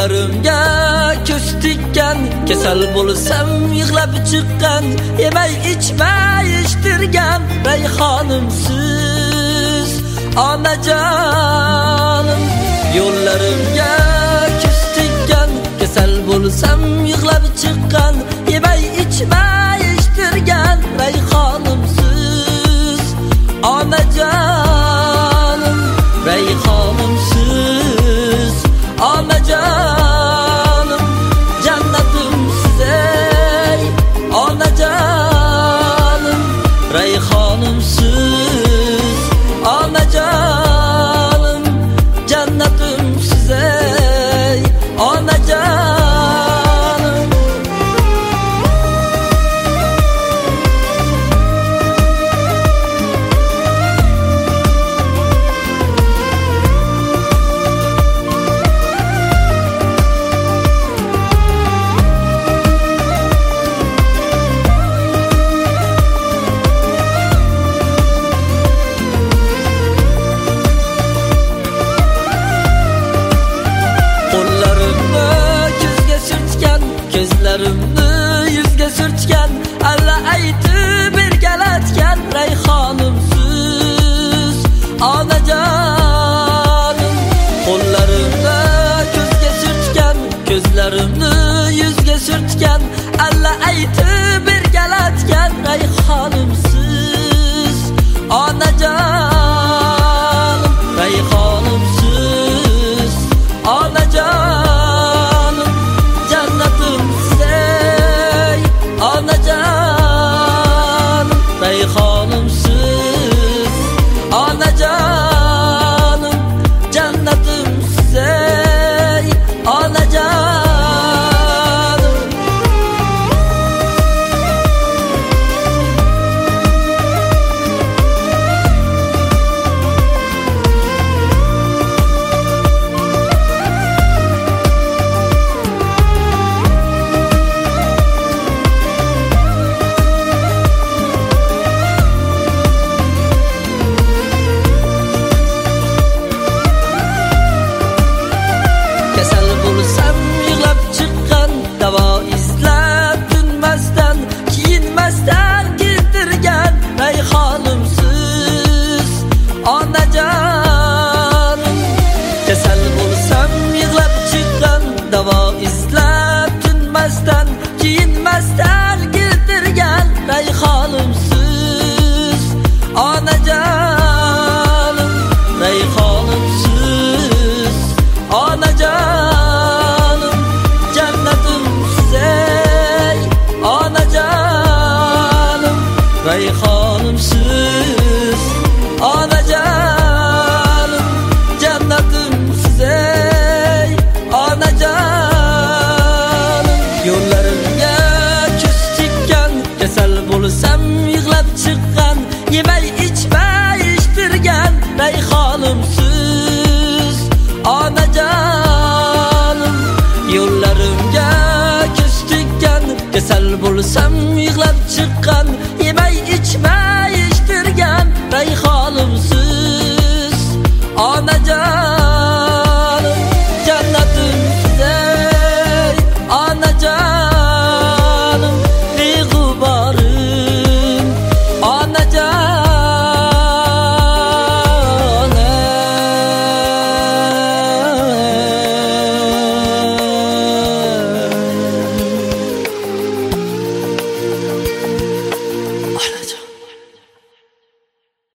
Yo'llarimga ko'z tikkan, kasal bo'lsam yig'lab chiqqan, yemay ichmay ishtirgan rayhonimsiz onajonim. Yo'llarimga ko'z tikkan, kasal bo'lsam yig'lab chiqqan, yemay ichmay ishtirgan rayhonimsiz onajonim. Rayhonimsiz onajonim, jannatimsiz ey onajonim. Rayhonimsiz onajonim, jannatimsiz ey onajonim. Ko'zlarimni yuzga surtgan, alla aytib bergalatgan rayhonimsiz onajonim. Qo'llarimni ko'zga surtgan, ko'zlarimni yuzga surtgan, alla aytib bergalatgan rayhonimsiz onajonim. Rayhonimsiz onajonim, jannatimsiz ey onajonim. Rayhonimsiz onajonim, jannatimsiz ey onajonim. Kasal bo'lsam yig'lab chiqqan, davo izlab tinmasdan, kiyinmasdan keltirgan rayhonimsiz onajonim. Kasal bo'lsam yig'lab chiqqan, davo izlab tinmasdan, kiyinmasdan keltirgan rayhonimsiz onajonim. Rayhonimsiz onajonim, jannatimsiz ey onajonim. Rayhonimsiz onajonim, jannatimsiz ey onajonim. Yo'llarimga ko'z tikkan, kasal bo'lsam yig'lab chiqqan, yemay ichmay ishtirgan rayhonimsiz onajonim. Yo'llarimga ko'z tikkan, kasal bo'lsam yig'lab chiqqan,